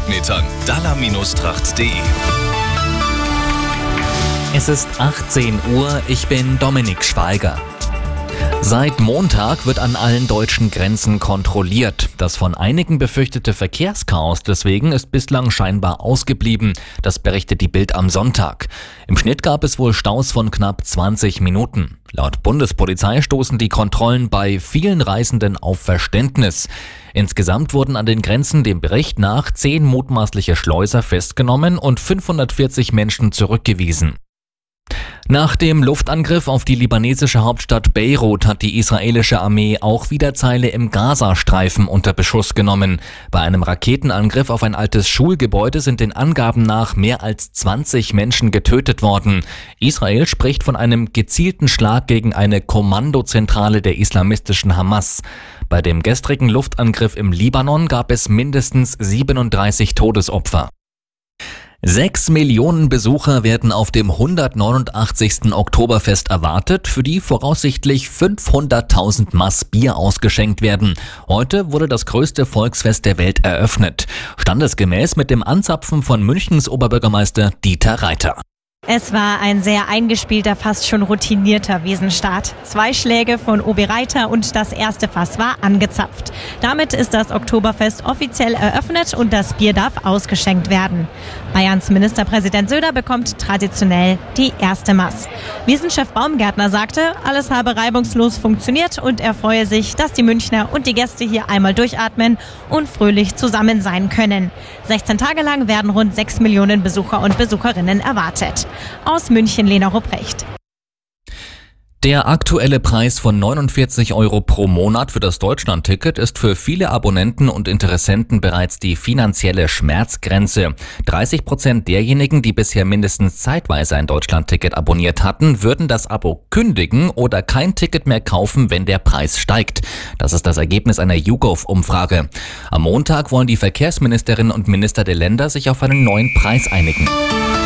Quadratmetern. Dalla-Tracht.de. Es ist 18 Uhr, ich bin Dominik Schweiger. Seit Montag wird an allen deutschen Grenzen kontrolliert. Das von einigen befürchtete Verkehrschaos deswegen ist bislang scheinbar ausgeblieben. Das berichtet die Bild am Sonntag. Im Schnitt gab es wohl Staus von knapp 20 Minuten. Laut Bundespolizei stoßen die Kontrollen bei vielen Reisenden auf Verständnis. Insgesamt wurden an den Grenzen dem Bericht nach 10 mutmaßliche Schleuser festgenommen und 540 Menschen zurückgewiesen. Nach dem Luftangriff auf die libanesische Hauptstadt Beirut hat die israelische Armee auch wieder Teile im Gazastreifen unter Beschuss genommen. Bei einem Raketenangriff auf ein altes Schulgebäude sind den Angaben nach mehr als 20 Menschen getötet worden. Israel spricht von einem gezielten Schlag gegen eine Kommandozentrale der islamistischen Hamas. Bei dem gestrigen Luftangriff im Libanon gab es mindestens 37 Todesopfer. 6 Millionen Besucher werden auf dem 189. Oktoberfest erwartet, für die voraussichtlich 500.000 Maß Bier ausgeschenkt werden. Heute wurde das größte Volksfest der Welt eröffnet. Standesgemäß mit dem Anzapfen von Münchens Oberbürgermeister Dieter Reiter. Es war ein sehr eingespielter, fast schon routinierter Wiesenstart. 2 Schläge von Obi Reiter und das erste Fass war angezapft. Damit ist das Oktoberfest offiziell eröffnet und das Bier darf ausgeschenkt werden. Bayerns Ministerpräsident Söder bekommt traditionell die erste Maß. Wiesenchef Baumgärtner sagte, alles habe reibungslos funktioniert und er freue sich, dass die Münchner und die Gäste hier einmal durchatmen und fröhlich zusammen sein können. 16 Tage lang werden rund 6 Millionen Besucher und Besucherinnen erwartet. Aus München, Lena Rupprecht. Der aktuelle Preis von 49 € pro Monat für das Deutschland-Ticket ist für viele Abonnenten und Interessenten bereits die finanzielle Schmerzgrenze. 30% derjenigen, die bisher mindestens zeitweise ein Deutschland-Ticket abonniert hatten, würden das Abo kündigen oder kein Ticket mehr kaufen, wenn der Preis steigt. Das ist das Ergebnis einer YouGov-Umfrage. Am Montag wollen die Verkehrsministerinnen und Minister der Länder sich auf einen neuen Preis einigen.